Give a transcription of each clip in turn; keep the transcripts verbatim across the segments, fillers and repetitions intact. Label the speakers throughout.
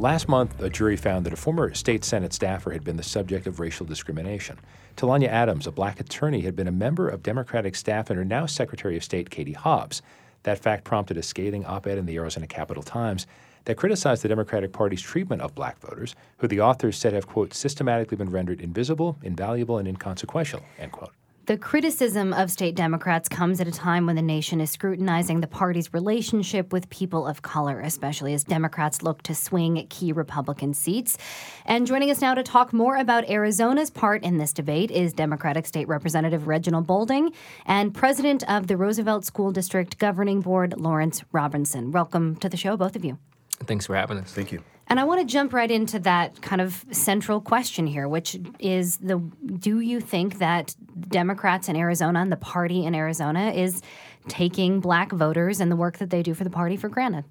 Speaker 1: Last month, a jury found that a former state Senate staffer had been the subject of racial discrimination. Tanya Adams, a black attorney, had been a member of Democratic staff under now Secretary of State Katie Hobbs. That fact prompted a scathing op-ed in the Arizona Capital-Times that criticized the Democratic Party's treatment of black voters, who the authors said have, quote, systematically been rendered invisible, invaluable, and inconsequential, end quote.
Speaker 2: The criticism of state Democrats comes at a time when the nation is scrutinizing the party's relationship with people of color, especially as Democrats look to swing key Republican seats. And joining us now to talk more about Arizona's part in this debate is Democratic State Representative Reginald Boulding and President of the Roosevelt School District Governing Board, Lawrence Robinson. Welcome to the show, both of you.
Speaker 3: Thanks for having us.
Speaker 4: Thank you.
Speaker 2: And I want to jump right into that kind of central question here, which is the do you think that Democrats in Arizona and the party in Arizona is taking black voters and the work that they do for the party for granted?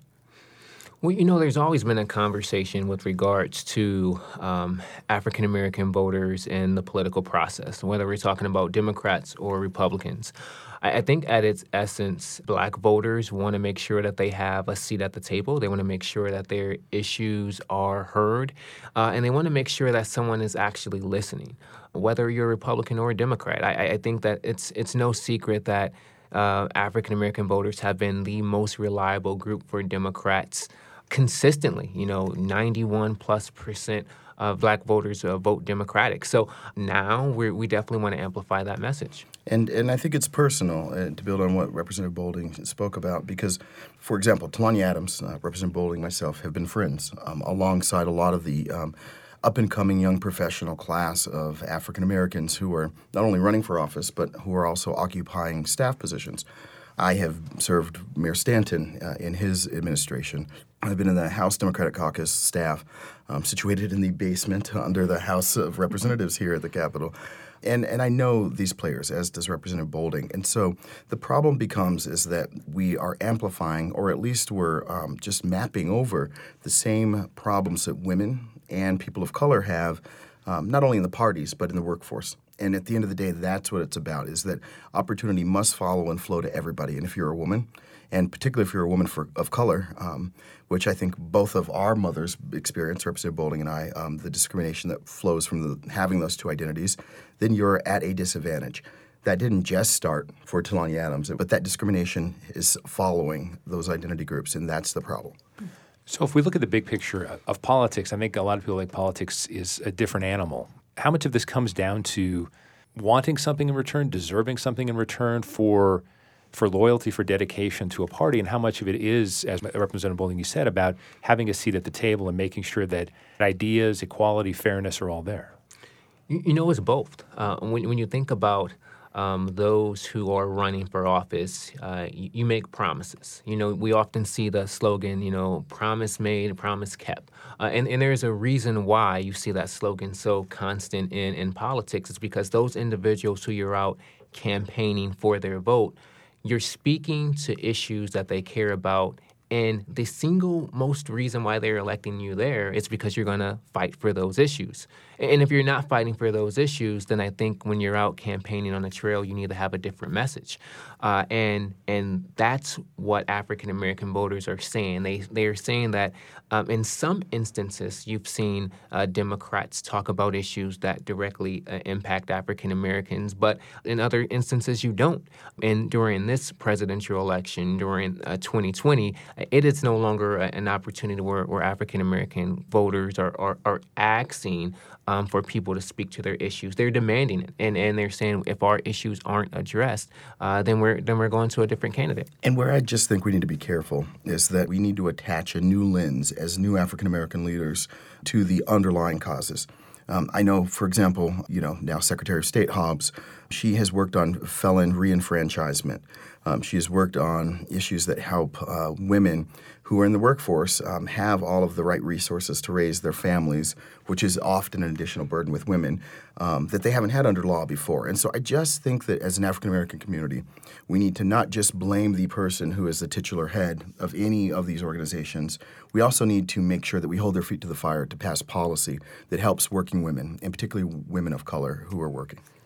Speaker 3: Well, you know, there's always been a conversation with regards to um, African-American voters in the political process, whether we're talking about Democrats or Republicans. I, I think at its essence, black voters want to make sure that they have a seat at the table. They want to make sure that their issues are heard, uh, and they want to make sure that someone is actually listening, whether you're a Republican or a Democrat. I, I think that it's it's no secret that uh, African-American voters have been the most reliable group for Democrats consistently. You know, ninety-one plus percent of black voters uh, vote Democratic. So now we're, we definitely want to amplify that message.
Speaker 4: And and I think it's personal, uh, to build on what Representative Boulding spoke about, because, for example, Tanya Adams, uh, Representative Boulding, myself have been friends um, alongside a lot of the um, up-and-coming young professional class of African Americans who are not only running for office, but who are also occupying staff positions. I have served Mayor Stanton uh, in his administration. I've been in the House Democratic Caucus staff, um, situated in the basement under the House of Representatives here at the Capitol. And and I know these players, as does Representative Boulding. And so the problem becomes is that we are amplifying, or at least we're um, just mapping over the same problems that women and people of color have, um, not only in the parties, but in the workforce. And at the end of the day, that's what it's about, is that opportunity must follow and flow to everybody. And if you're a woman, and particularly if you're a woman for, of color, um, which I think both of our mothers experience, Representative Boulding and I, um, the discrimination that flows from the, having those two identities, then you're at a disadvantage. That didn't just start for Tanya Adams, but that discrimination is following those identity groups, and that's the problem.
Speaker 1: So if we look at the big picture of politics, I think a lot of people think politics is a different animal. How much of this comes down to wanting something in return, deserving something in return for for loyalty, for dedication to a party, and how much of it is, as Representative Boulding, you said, about having a seat at the table and making sure that ideas, equality, fairness are all there?
Speaker 3: You, you know, it's both. Uh, when, when you think about um, those who are running for office, uh, you, you make promises. You know, we often see the slogan, you know, promise made, promise kept. Uh, and, and there's a reason why you see that slogan so constant in, in politics. It's because those individuals who you're out campaigning for their vote, you're speaking to issues that they care about, and the single most reason why they're electing you there is because you're going to fight for those issues. And if you're not fighting for those issues, then I think when you're out campaigning on the trail, you need to have a different message. Uh, and and that's what African American voters are saying. They they are saying that um, in some instances, you've seen uh, Democrats talk about issues that directly uh, impact African Americans, but in other instances, you don't. And during this presidential election, during uh, twenty twenty, it is no longer a, an opportunity where, where African American voters are are, are asking Um, for people to speak to their issues. They're demanding it, and, and they're saying if our issues aren't addressed, uh, then we're then we're going to a different candidate.
Speaker 4: And where I just think we need to be careful is that we need to attach a new lens as new African American leaders to the underlying causes. Um, I know, for example, you know, now Secretary of State Hobbs, she has worked on felon reenfranchisement. Um, she has worked on issues that help uh, women who are in the workforce um, have all of the right resources to raise their families, which is often an additional burden with women um, that they haven't had under law before. And so I just think that as an African-American community, we need to not just blame the person who is the titular head of any of these organizations. We also need to make sure that we hold their feet to the fire to pass policy that helps working women, and particularly women of color who are working.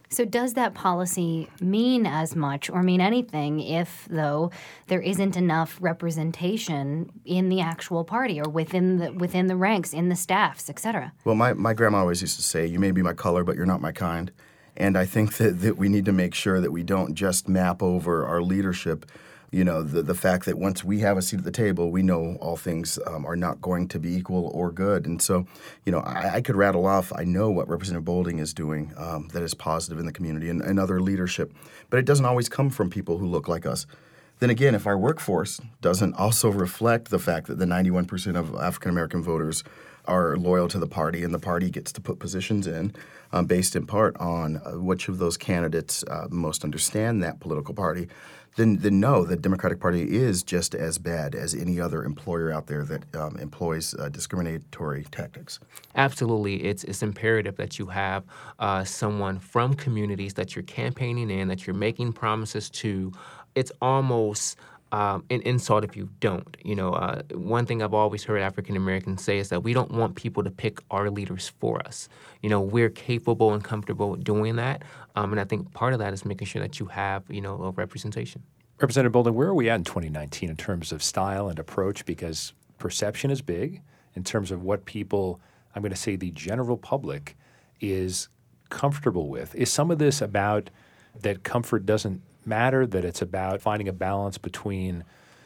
Speaker 2: So does that policy mean as much or mean anything if, though, there isn't enough representation in the actual party or within the within the ranks, in the staffs, et cetera?
Speaker 4: Well, my, my grandma always used to say, you may be my color, but you're not my kind. And I think that, that we need to make sure that we don't just map over our leadership, you know, the, the fact that once we have a seat at the table, we know all things um, are not going to be equal or good. And so, you know, I, I could rattle off, I know what Representative Boulding is doing um, that is positive in the community and, and other leadership, but it doesn't always come from people who look like us. Then again, if our workforce doesn't also reflect the fact that the ninety-one percent of African-American voters are loyal to the party, and the party gets to put positions in um, based in part on uh, which of those candidates uh, most understand that political party, then, then no, the Democratic Party is just as bad as any other employer out there that um, employs uh, discriminatory tactics.
Speaker 3: Absolutely. It's it's imperative that you have uh, someone from communities that you're campaigning in, that you're making promises to. It's almost um, an insult if you don't. You know, uh, one thing I've always heard African Americans say is that we don't want people to pick our leaders for us. You know, we're capable and comfortable doing that, um, and I think part of that is making sure that you have, you know, a representation.
Speaker 1: Representative Boulding, where are we at in twenty nineteen in terms of style and approach? Because perception is big in terms of what people, I'm going to say the general public, is comfortable with. Is some of this about that comfort doesn't matter, that it's about finding a balance between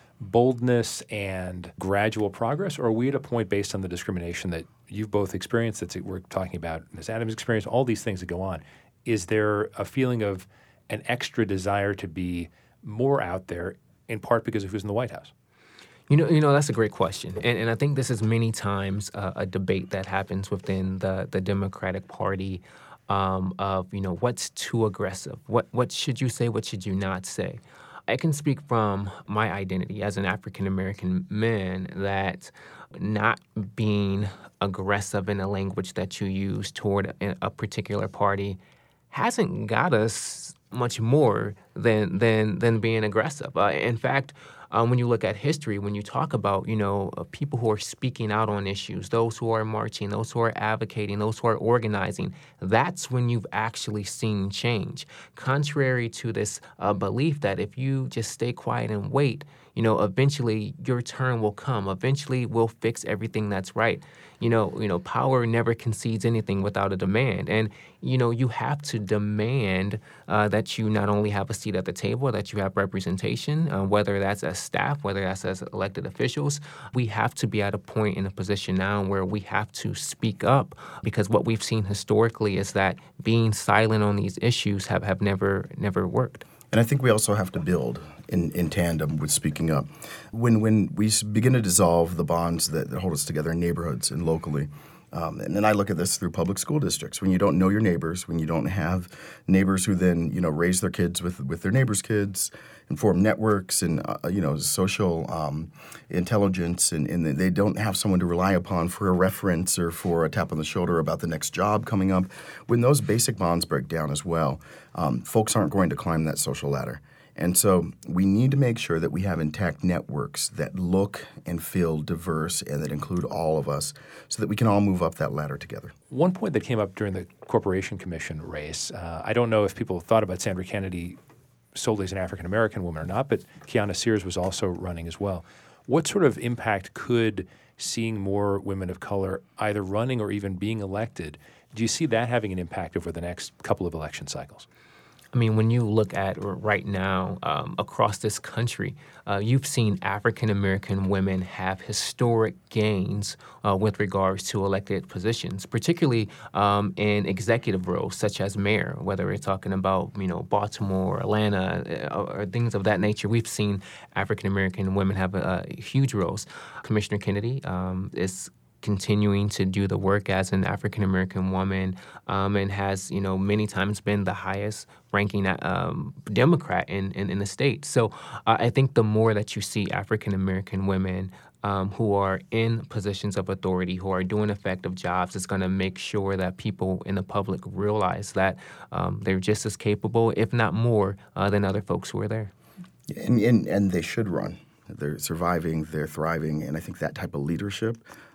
Speaker 1: boldness and gradual progress, or are we at a point based on the discrimination that you've both experienced, that we're talking about, Miz Adams' experience, all these things that go on, is there a feeling of an extra desire to be more out there, in part because of who's in the White House?
Speaker 3: You know, you know that's a great question, and, and I think this is many times uh, a debate that happens within the the Democratic Party um, of you know what's too aggressive, what what should you say, what should you not say. I can speak from my identity as an African American man that not being aggressive in the language that you use toward a, a particular party hasn't got us much more than than than being aggressive. Uh, in fact, um, when you look at history, when you talk about you know uh, people who are speaking out on issues, those who are marching, those who are advocating, those who are organizing, that's when you've actually seen change. Contrary to this uh, belief that if you just stay quiet and wait, you know, eventually your turn will come. Eventually we'll fix everything that's right. You know, you know, power never concedes anything without a demand. And, you know, you have to demand uh, that you not only have a seat at the table, that you have representation, uh, whether that's as staff, whether that's as elected officials. We have to be at a point in a position now where we have to speak up, because what we've seen historically is that being silent on these issues have, have never, never worked.
Speaker 4: And I think we also have to build in, in tandem with speaking up. When when we begin to dissolve the bonds that, that hold us together in neighborhoods and locally, um, and then I look at this through public school districts. When you don't know your neighbors, when you don't have neighbors who then you know raise their kids with, with their neighbors' kids, and form networks and uh, you know social um, intelligence, and, and they don't have someone to rely upon for a reference or for a tap on the shoulder about the next job coming up. When those basic bonds break down as well, um, folks aren't going to climb that social ladder. And so we need to make sure that we have intact networks that look and feel diverse and that include all of us so that we can all move up that ladder together.
Speaker 1: One point that came up during the Corporation Commission race, uh, I don't know if people thought about Sandra Kennedy solely as an African-American woman or not, but Kiana Sears was also running as well. What sort of impact could seeing more women of color either running or even being elected, do you see that having an impact over the next couple of election cycles?
Speaker 3: I mean, when you look at right now um, across this country, uh, you've seen African-American women have historic gains uh, with regards to elected positions, particularly um, in executive roles such as mayor, whether we're talking about, you know, Baltimore, Atlanta, or, or things of that nature. We've seen African-American women have uh, huge roles. Commissioner Kennedy um, is continuing to do the work as an African-American woman um, and has, you know, many times been the highest ranking um, Democrat in, in, in the state. So uh, I think the more that you see African-American women um, who are in positions of authority, who are doing effective jobs, it's going to make sure that people in the public realize that um, they're just as capable, if not more, uh, than other folks who are there.
Speaker 4: And, and, and they should run. They're surviving, they're thriving, and I think that type of leadership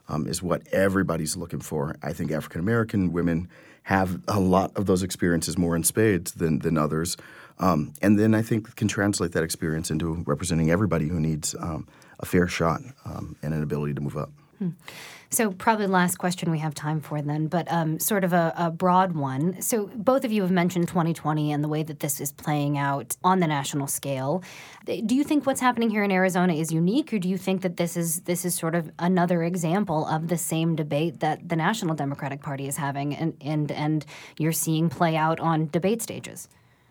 Speaker 4: um, is what everybody's looking for. I think African American women have a lot of those experiences more in spades than, than others. Um, and then I think can translate that experience into representing everybody who needs um, a fair shot um, and an ability to move up.
Speaker 2: Hmm. So probably the last question we have time for then, but um, sort of a, a broad one. So both of you have mentioned twenty twenty and the way that this is playing out on the national scale. Do you think what's happening here in Arizona is unique, or do you think that this is this is sort of another example of the same debate that the National Democratic Party is having and and, and you're seeing play out on debate stages?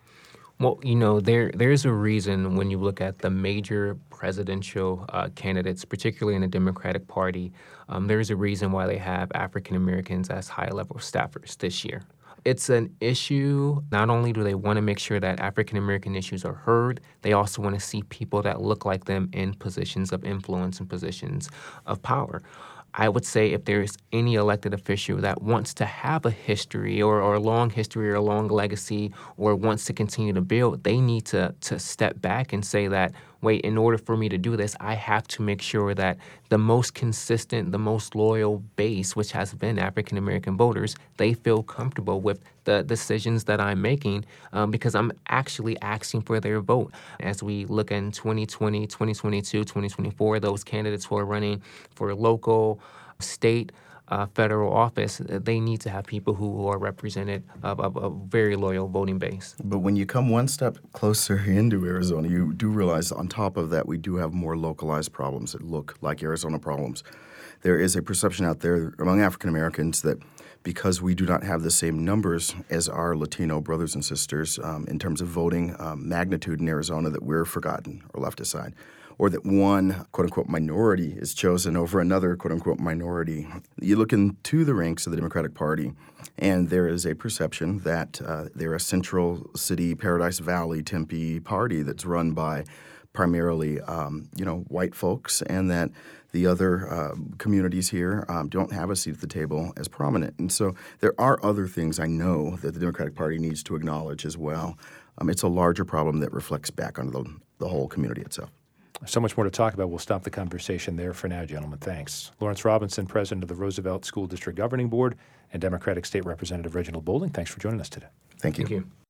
Speaker 3: Well, you know, there there's a reason when you look at the major presidential uh, candidates, particularly in the Democratic Party, um, there's a reason why they have African Americans as high-level staffers this year. It's an issue, not only do they want to make sure that African American issues are heard, they also want to see people that look like them in positions of influence and positions of power. I would say if there's any elected official that wants to have a history or, or a long history or a long legacy or wants to continue to build, they need to, to step back and say that, wait, in order for me to do this, I have to make sure that the most consistent, the most loyal base, which has been African American voters, they feel comfortable with the decisions that I'm making um, because I'm actually asking for their vote. As we look in twenty twenty, twenty twenty-two, twenty twenty-four, those candidates who are running for local, state, uh, federal office, they need to have people who are represented of, of a very loyal voting base.
Speaker 4: But when you come one step closer into Arizona, you do realize on top of that we do have more localized problems that look like Arizona problems. There is a perception out there among African Americans that because we do not have the same numbers as our Latino brothers and sisters um, in terms of voting um, magnitude in Arizona, that we're forgotten or left aside, or that one quote-unquote minority is chosen over another quote-unquote minority. You look into the ranks of the Democratic Party, and there is a perception that uh, they're a central city, Paradise Valley, Tempe party that's run by primarily, um, you know, white folks, and that the other uh, communities here um, don't have a seat at the table as prominent. And so there are other things I know that the Democratic Party needs to acknowledge as well. Um, it's a larger problem that reflects back on the, the whole community itself.
Speaker 1: So much more to talk about. We'll stop the conversation there for now, gentlemen. Thanks. Lawrence Robinson, president of the Roosevelt School District Governing Board, and Democratic State Representative Reginald Boulding, thanks for joining us today.
Speaker 4: Thank you.
Speaker 3: Thank you.